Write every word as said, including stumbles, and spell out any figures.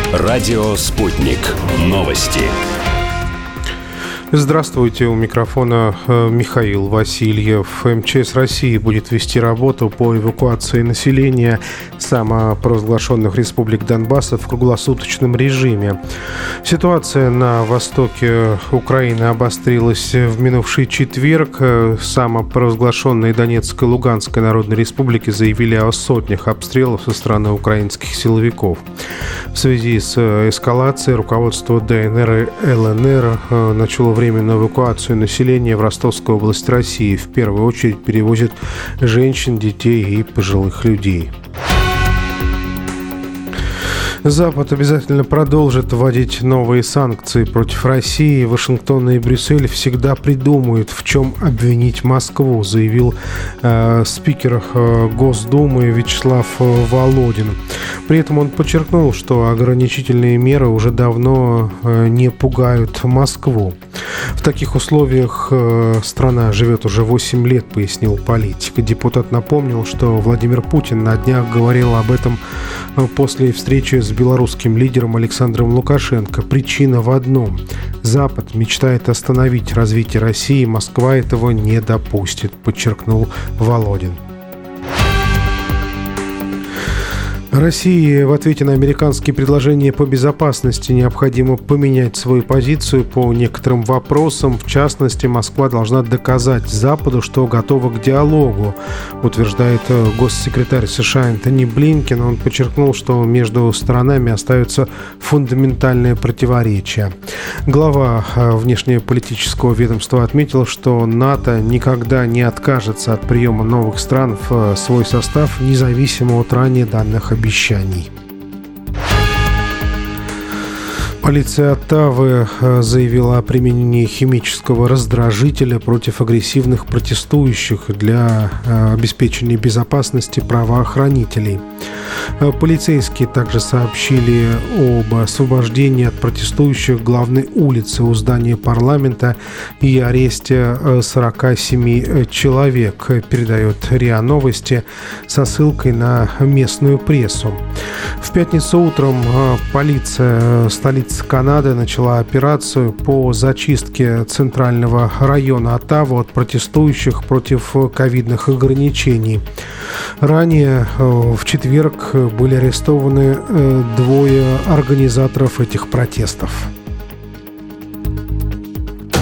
Радио «Спутник». Новости. Здравствуйте, у микрофона Михаил Васильев. МЧС России будет вести работу по эвакуации населения самопровозглашенных республик Донбасса в круглосуточном режиме. Ситуация на востоке Украины обострилась в минувший четверг. Самопровозглашенные Донецкой и Луганской народной республики заявили о сотнях обстрелов со стороны украинских силовиков. В связи с эскалацией руководство ДНР и ЛНР начало временную эвакуацию населения в Ростовскую область России. В первую очередь перевозят женщин, детей и пожилых людей. Запад обязательно продолжит вводить новые санкции против России. Вашингтон и Брюссель всегда придумают, в чем обвинить Москву, заявил э, спикер э, Госдумы Вячеслав Володин. При этом он подчеркнул, что ограничительные меры уже давно э, не пугают Москву. В таких условиях э, страна живет уже восемь лет, пояснил политик. Депутат напомнил, что Владимир Путин на днях говорил об этом после встречи с белорусским лидером Александром Лукашенко. Причина в одном. Запад мечтает остановить развитие России, Москва этого не допустит, подчеркнул Володин. России в ответе на американские предложения по безопасности необходимо поменять свою позицию по некоторым вопросам. В частности, Москва должна доказать Западу, что готова к диалогу, утверждает госсекретарь США Энтони Блинкен. Он подчеркнул, что между сторонами остаются фундаментальные противоречия. Глава внешнеполитического ведомства отметил, что НАТО никогда не откажется от приема новых стран в свой состав, независимо от ранее данных обещаний. обещаний. Полиция Оттавы заявила о применении химического раздражителя против агрессивных протестующих для обеспечения безопасности правоохранителей. Полицейские также сообщили об освобождении от протестующих главной улицы у здания парламента и аресте сорока семи человек, передает РИА Новости со ссылкой на местную прессу. В пятницу утром полиция столицы Канады начала операцию по зачистке центрального района Оттавы от протестующих против ковидных ограничений. Ранее в четверг были арестованы двое организаторов этих протестов.